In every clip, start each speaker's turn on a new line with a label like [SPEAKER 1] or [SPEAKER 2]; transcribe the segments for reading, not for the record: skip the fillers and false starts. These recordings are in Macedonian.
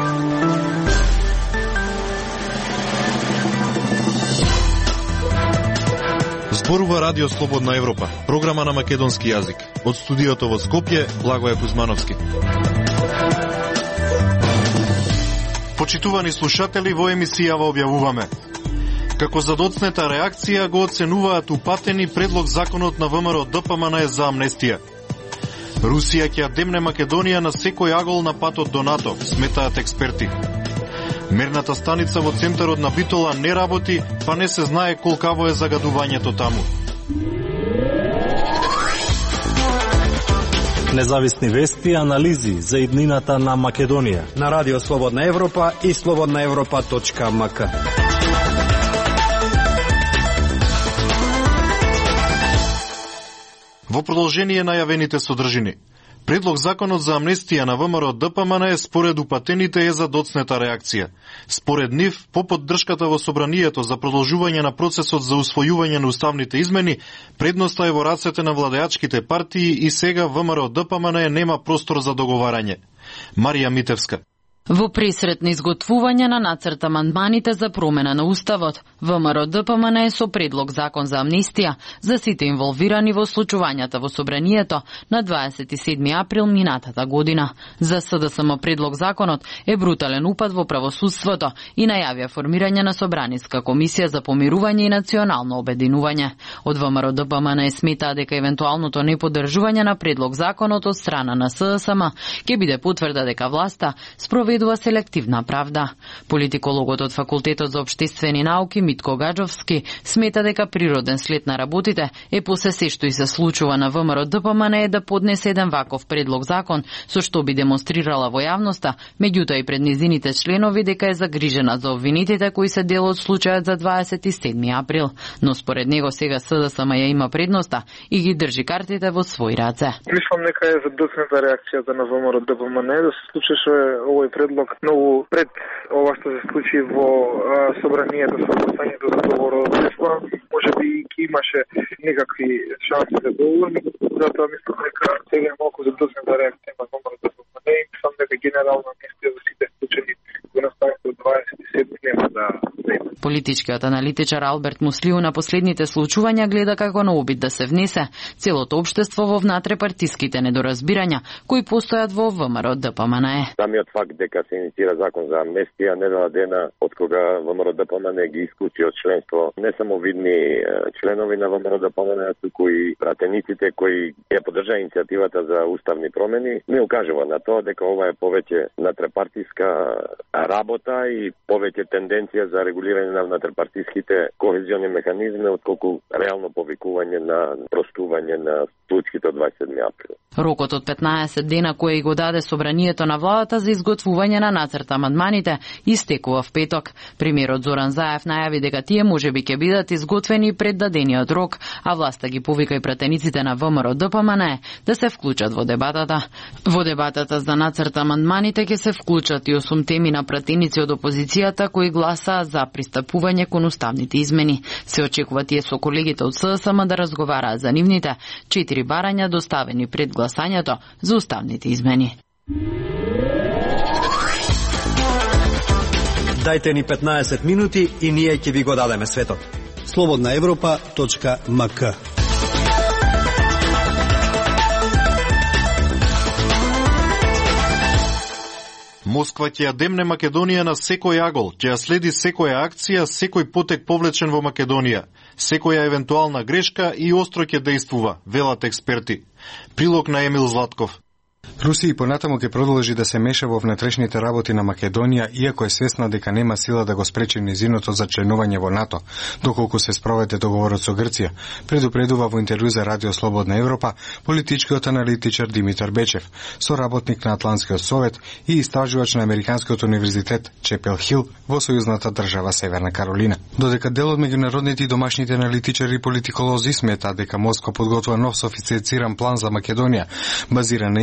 [SPEAKER 1] Зборува Радио Слободна Европа, програма на македонски јазик. Од студиото во Скопје, Благоје Кузмановски. Почитувани слушатели, во емисијава објавуваме: како за доцнета реакција го оценуваат упатени предлог законот на ВМРО ДПМН за амнестија. Русија ќе демне Македонија на секој агол на патот до НАТО, сметаат експерти. Мерната станица во центарот на Битола не работи, па не се знае колкаво е загадувањето таму.
[SPEAKER 2] Независни вести и анализи за иднината на Македонија
[SPEAKER 3] на Радио Слободна Европа и slobodnaevropa.mk.
[SPEAKER 1] Во продолжение најавените содржини. Предлог законот за амнестија на ВМРО ДПМН според упатените е за доцнета реакција. Според нив, по поддршката во собранието за продолжување на процесот за усвојување на уставните измени, предноста е во рацете на владеачките партии и сега ВМРО ДПМН нема простор за договарање. Марија Митевска.
[SPEAKER 4] Во пресрет на изготвување на нацрт амандманите за промена на Уставот, ВМРО ДПМН со предлог закон за амнестија за сите инволвирани во случувањата во собранието на 27 април минатата година. За СДСМ предлог законот е брутален упад во правосудството и најавија формирање на собраниска комисија за помирување и национално обединување. Од ВМРО ДПМН сметаа дека евентуалното неподдржување на предлог законот од страна на СДСМ ќе биде потврда дека власта спроведува селективна правда. Политикологот од Факултетот за општествени науки Митко Гаджовски смета дека природен след на работите е после се што и се случува на ВМРО ДПМН е да поднесе еден ваков предлог закон со што би демонстрирала во јавноста, меѓутоа и пред низините членови дека е загрижена за обвинитите кои се дел од случајот за 27 април, но според него сега СДСМ ја има предноста и ги држи картите во своји раце.
[SPEAKER 5] Мислам дека е задоцната реакцијата на ВМРО ДПМН да се случеше овој предлог многу пред ова што се случи во собранието со гласањето за договорот. Може би ќе имаше некакви шанси за договор, затоа мислам дека сега е малку задоцната реакција на ВМРО ДПМН и мислам дека генерално амнестија за сите случаи во настаните од 27 нема да има.
[SPEAKER 4] Политичкиот аналитичар Алберт Муслиу на последните случувања гледа како на обид да се внесе целото општество во внатрепартиските недоразбирања кои постојат во ВМРО ДПМН.
[SPEAKER 6] Самиот факт дека се инициира закон за амнестија не дава дена од кога ВМРО ДПМН ги исклучи од членство не само видни членови на ВМРО ДПМН, туку и пратениците кои ја поддржаа иницијативата за уставни промени, не укажува на тоа дека ова е повеќе внатрепартиска работа и повеќе тенденција за регулирање на внатрепартиските кохезиони механизми отколку реално повикување на простување на случаите од 27 април.
[SPEAKER 4] Рокот од 15 дена кој го даде собранието на владата за изготвување на нацрт амандманите истекува в петок. Премиерот Зоран Заев најави дека тие можеби ќе бидат изготвени пред дадениот рок, а власта ги повика и пратениците на ВМРО ДПМН да се вклучат во дебатата. Во дебатата за нацрт амандманите ќе се вклучат и 8 теми на пратеници од опозицијата кои гласаа за пристапување кон уставните измени. Се очекува тие со колегите од СДСМ да разговараат за нивните 4 барања доставени пред гласањето за уставните измени.
[SPEAKER 3] Дајте ни 15 минути и ние ќе ви го дадеме светот. slobodnaevropa.mk.
[SPEAKER 1] Москва ќе ја демне Македонија на секој агол, ќе ја следи секоја акција, секој потек повлечен во Македонија, секоја евентуална грешка и остро ќе действува, велат експерти. Прилог на Емил Златков.
[SPEAKER 7] Русија и понатаму ќе продолжи да се меша во внатрешните работи на Македонија, иако е свесна дека нема сила да го спречи нејзиното за членување во НАТО, доколку се спроведе договорот со Грција, предупредува во интервју за Радио Слободна Европа политичкиот аналитичар Димитар Бечев, соработник на Атлантскиот совет и истражувач на Американскиот универзитет Чепел Хил во сојузната држава Северна Каролина. Додека дел од меѓународните и домашните аналитичари и политиколози сметаат дека Москва подготвува нов софистициран план за Македонија, базиран на интернет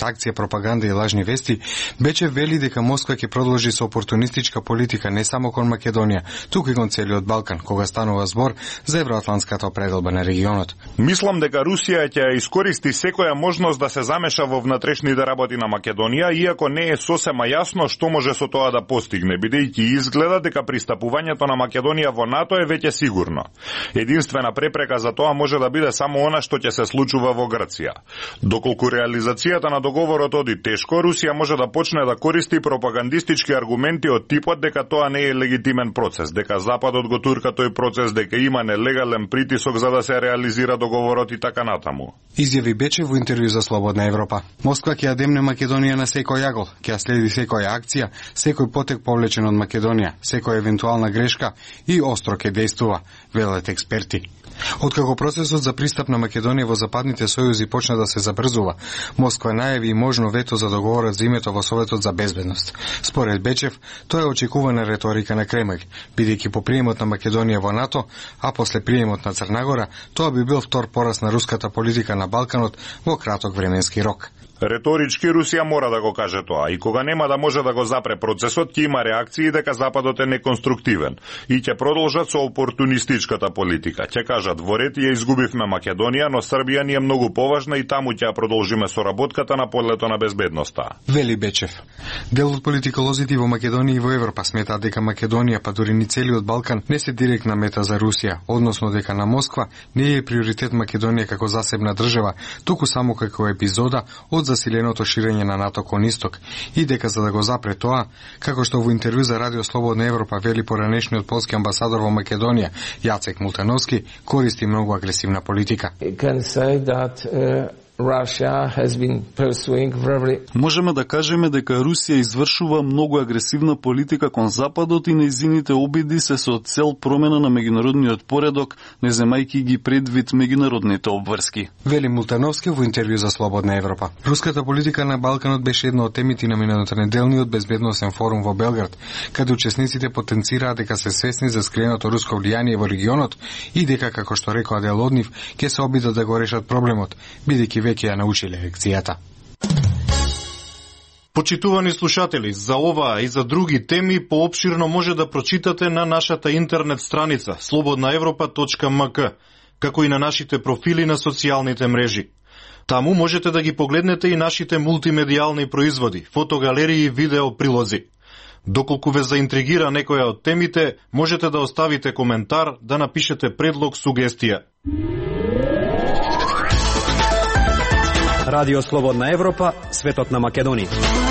[SPEAKER 7] реакција, пропаганда и лажни вести, Бечев вели дека Москва ќе продолжи со опортунистичка политика не само кон Македонија, туку и кон целиот Балкан, кога станува збор за евроатлантската определба на регионот.
[SPEAKER 8] Мислам дека Русија ќе искористи секоја можност да се замеша во внатрешните работи на Македонија, иако не е сосема јасно што може со тоа да постигне, бидејќи изгледа дека пристапувањето на Македонија во НАТО е веќе сигурно. Единствена препрека за тоа може да биде само она што ќе се случува во Грција. Доколку реализацијата на договорот оди тешко, Русија може да почне да користи пропагандистички аргументи од типот дека тоа не е легитимен процес, дека Западот го турка тој процес, дека има нелегален притисок за да се реализира договорот и така натаму.
[SPEAKER 7] Изјави Бечев во интервју за Слободна Европа. Москва ќе ја демне Македонија на секој јагол, ќе ја следи секоја акција, секој потек повлечен од Македонија, секоја евентуална грешка и остро ќе действува, велат експерти. Откако процесот за пристап на Македонија во западните сојузи почна да се забрзува, Москва најави и можно вето за договорот за името во Советот за безбедност. Според Бечев, тоа е очекувана реторика на Кремљ, бидејќи по приемот на Македонија во НАТО, а после приемот на Црнагора, тоа би бил втор пораз на руската политика на Балканот во краток временски рок.
[SPEAKER 8] Реторички Русија мора да го каже тоа и кога нема да може да го запре процесот, ќе има реакции дека Западот е неконструктивен и ќе продолжат со опортунистичката политика. Ќе кажат, во ред ја изгубивме Македонија, но Србија ни е многу поважна и таму ќе ја продолжиме соработката на полето на безбедноста.
[SPEAKER 7] Вели Бечев. Дел од политиколозите во Македонија и во Европа сметаат дека Македонија, па дури ни целиот Балкан, не се директна мета за Русија, односно дека на Москва не е приоритет Македонија како засебна држава, туку само како епизода од засиленото ширење на НАТО кон исток и дека за да го запре тоа, како што во интервју за Радио Слободна Европа вели поранешниот полски амбасадор во Македонија Јацек Мултановски, користи многу агресивна политика.
[SPEAKER 2] Можеме да кажеме дека Русија извршува многу агресивна политика кон Западот и нејзините обиди се со цел промена на меѓународниот поредок, не земајќи ги предвид меѓународните обврски.
[SPEAKER 7] Вели Мултановски во интервју за Слободна Европа. Руската политика на Балканот беше една од темите на минатата неделниот безбедносен форум во Белград, каде учесниците потенцираа дека се свесни за скреното руско влијание во регионот и дека, како што рекоа дел од нив, ќе се обидат да го решат проблемот, бидејќи веќе ја научиле лекцијата.
[SPEAKER 1] Почитувани слушатели, за оваа и за други теми поопширно може да прочитате на нашата интернет страница slobodnaevropa.mk, како и на нашите профили на социјалните мрежи. Таму можете да ги погледнете и нашите мултимедијални производи, фотогалерии и видео прилози. Доколку ве заинтригира некоја од темите, можете да оставите коментар, да напишете предлог, сугестија.
[SPEAKER 3] Радио Слободна Европа, светот на Македонија.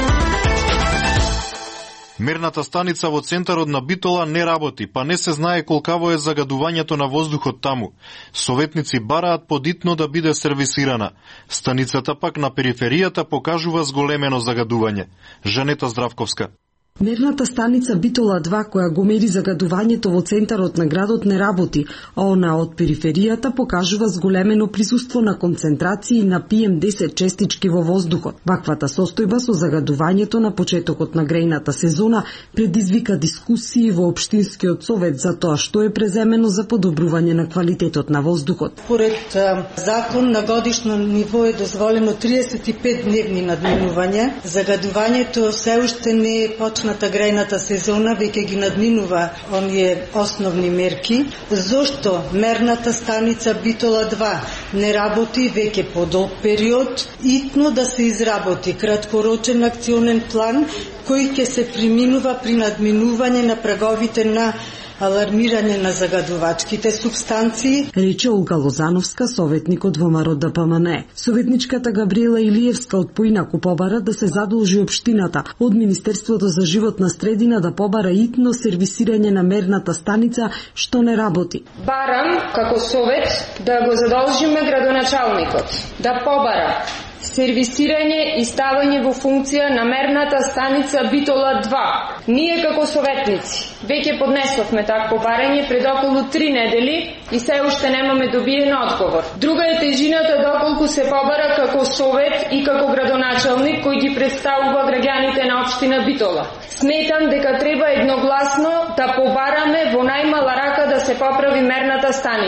[SPEAKER 1] Мерната станица во центарот на Битола не работи, па не се знае колкаво е загадувањето на воздухот таму. Советници бараат подитно да биде сервисирана. Станицата пак на периферијата покажува зголемено загадување. Жанета Здравковска.
[SPEAKER 9] Мерната станица Битола 2, која го мери загадувањето во центарот на градот, не работи, а она од периферијата покажува зголемено присуство на концентрации на PM10 честички во воздухот. Ваквата состојба со загадувањето на почетокот на грејната сезона предизвика дискусии во Општинскиот совет за тоа што е преземено за подобрување на квалитетот на воздухот.
[SPEAKER 10] Според закон на годишно ниво е дозволено 35 дневни надминувања. Загадувањето се уште не е почнато грејната сезона, веќе ги надминува оние основни мерки. Зошто мерната станица Битола 2 не работи веќе подолг период? Итно да се изработи краткорочен акционен план кој ќе се приминува при надминување на праговите на алармирање на загадувачките субстанции,
[SPEAKER 9] рече Олга Лозановска, советникот во ВМРО ДПМН. Советничката Габриела Илиевска од поинаку побара да се задолжи општината од Министерството за животна средина да побара итно сервисирање на мерната станица што не работи.
[SPEAKER 11] Барам како совет да го задолжиме градоначалникот да побара сервисирање и ставање во функција на мерната станица Битола 2. Ние како советници веќе поднесовме такво барање пред околу 3 недели и се уште немаме добиен одговор. Друга е тежината доколку се побара како совет и како градоначалник кој ги представува граѓаните на општина Битола. Сметам дека треба едногласно да побараме во најмала рака да се поправи мерната станица.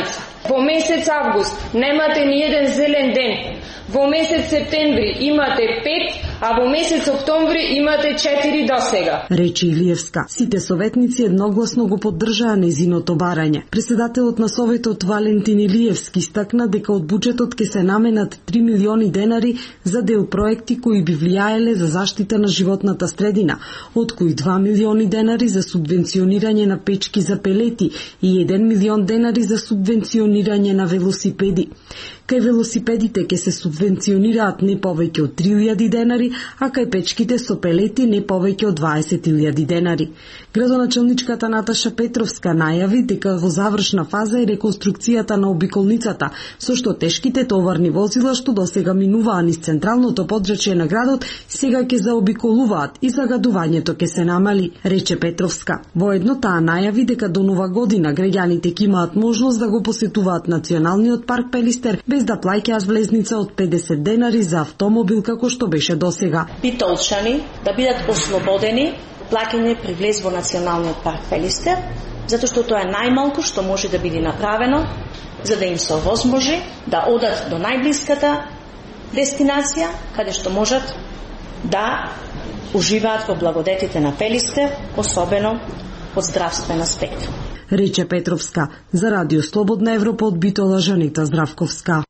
[SPEAKER 11] во месец август немате ни еден зелен ден. Во месец септември имате 5, а во месец октомври имате 4 досега.
[SPEAKER 9] Рече Илиевска. Сите советници едногласно го поддржаа нејзиното барање. Председателот на Советот Валентин Илиевски стакна дека од буџетот ќе се наменат 3 милиони денари за дел проекти кои би влијаеле за заштита на животната средина, од кои 2 милиони денари за субвенционирање на печки за пелети и 1 милион денари за субвенционирање на велосипеди. Кај велосипедите ќе се субвенционираат не повеќе од 3.000 денари, а кај печките со пелети не повеќе од 20.000 денари. Градоначалничката Наташа Петровска најави дека во завршна фаза е реконструкцијата на обиколницата, со што тешките товарни возила што досега минуваа низ централното подрачје на градот, сега ќе заобиколуваат и загадувањето ќе се намали, рече Петровска. Воедно таа најави дека до нова година граѓаните ќе имаат можност да го посетуваат Националниот парк Пелистер без да плаќаат влезница од 50 денари за автомобил како што беше досега.
[SPEAKER 12] Битолчани да бидат ослободени плаќање при влез во Националниот парк Пелистер, затоа што тоа е најмалку што може да биде направено за да им се овозможи да одат до најблиската дестинација каде што можат да уживаат во благодетите на Пелистер, особено од здравствен аспект.
[SPEAKER 9] Рече Петровска. За Радио Слободна Европа од Битола Жанита Здравковска.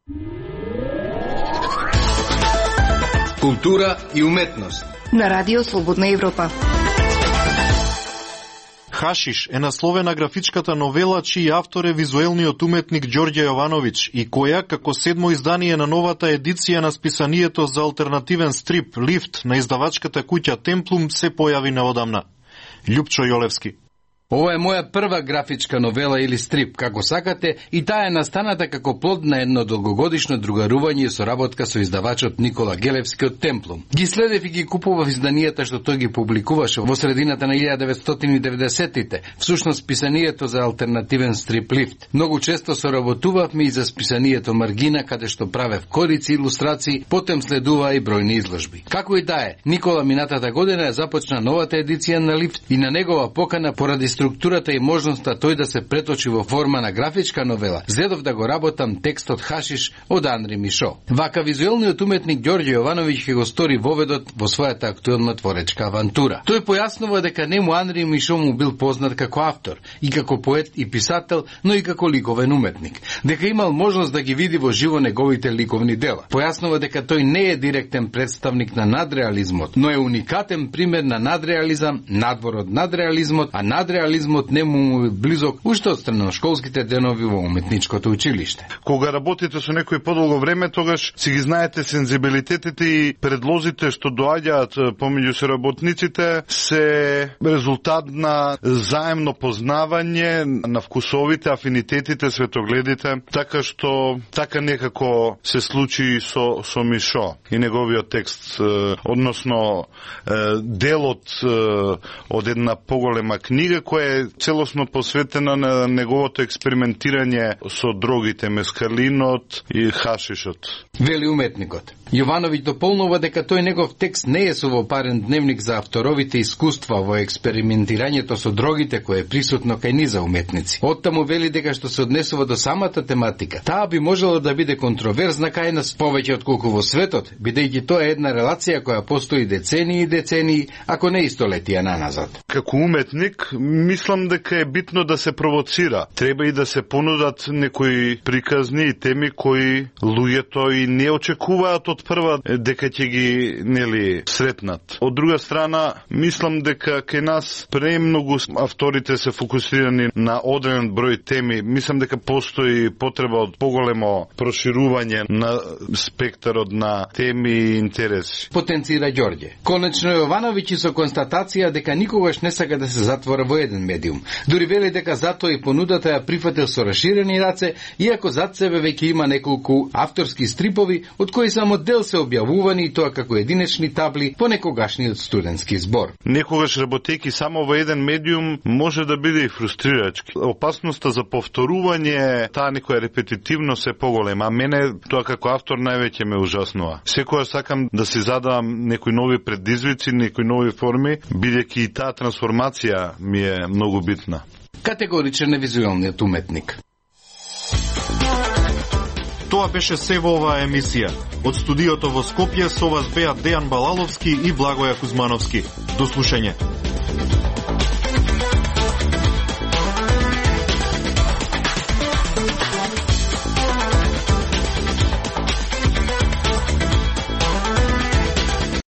[SPEAKER 3] Култура и уметност
[SPEAKER 13] на Радио Слободна Европа.
[SPEAKER 1] Хашиш е насловена графичката новела чиј автор е визуелниот уметник Ѓорѓе Јовановиќ и која, како седмо издание на новата едиција на списанието за алтернативен стрип Лифт на издавачката куќа Темплум, се појави неодамна. Љупчо Јолевски.
[SPEAKER 14] Ова е моја прва графичка новела или стрип, како сакате, и таа е настаната како плод на едно долгогодишно другарување и соработка со издавачот Никола Гелевски од Темплум. Ги следев и ги купував изданијата што тој ги публикуваше во средината на 1990-тите, всушност писанието за алтернативен стрип Лифт. Многу често соработувавме и за списанието Маргина, каде што правев корици, илустрации, потем следува и бројни изложби. Како и да е, Никола минатата година ја започна новата едиција на Лифт и на негова покана поради структурата и можноста тој да се преточи во форма на графичка новела, зедов да го работам текстот Хашиш од Анри Мишо. Вака визуелниот уметник Ѓорѓе Јовановиќ ќе го стори воведот во својата актуелна творечка авантура. Тој појаснува дека нему Анри Мишо му бил познат како автор, и како поет и писател, но и како ликовен уметник. Дека имал можност да ги види во живо неговите ликовни дела. Појаснува дека тој не е директен представник на надреализмот, но е уникатен пример на надреализам, надвор од надреализмот, а надреализмот нему е близок уште од страна на школските денови во уметничкото училиште.
[SPEAKER 8] Кога работите со некој подолго време, тогаш си ги знаете сензибилитетите и предлозите што доаѓаат помеѓу се работниците се резултат на заемно познавање на вкусовите, афинитетите, светогледите, така што така некако се случи со Мишо и неговиот текст, односно делот од една поголема книга која е целосно посветена на неговото експериментирање со дрогите, мескалинот и хашишот.
[SPEAKER 14] Вели уметникот. Јовановиќ дополнува дека тој негов текст не е совопарен дневник за авторовите искуства во експериментирањето со дрогите кое е присутно кај низа уметници. Оттаму вели дека што се однесува до самата тематика, таа би можела да биде контроверзна кај нас повеќе отколку во светот, бидејќи тоа е една релација која постои децении и децении, ако не и столетија наназад.
[SPEAKER 8] Како уметник, мислам дека е битно да се провоцира. Треба и да се понудат некои приказни и теми кои луѓето и не очекуваат од прва дека ќе ги сретнат. Од друга страна, мислам дека кај нас премногу авторите се фокусирани на одреден број теми. Мислам дека постои потреба од поголемо проширување на спектарот на теми и интереси.
[SPEAKER 14] Потенцира Ѓорѓе. Конечно Јовановиќ со констатација дека никогаш не сака да се затвора во еден медиум. Дури вели дека затоа и понудата ја прифатил со расширени раце, иако зад себе веќе има неколку авторски стрипови, од кои само дел се објавувани и тоа како единечни табли по некогашниот студентски збор.
[SPEAKER 8] Некогаш работејќи само во еден медиум може да биде и фрустрирачки. Опасноста за повторување, таа некоја репетитивност е поголема, а мене тоа како автор највеќе ме ужаснува. Секоја сакам да си задавам некои нови предизвици, некои нови форми, бидејќи и таа трансформација ми е многу битна.
[SPEAKER 14] Категоричен е визуелниот уметник.
[SPEAKER 1] Тоа беше се во оваа емисија. Од студиото во Скопје со вас беа Дејан Балаловски и Благоја Кузмановски. До слушање.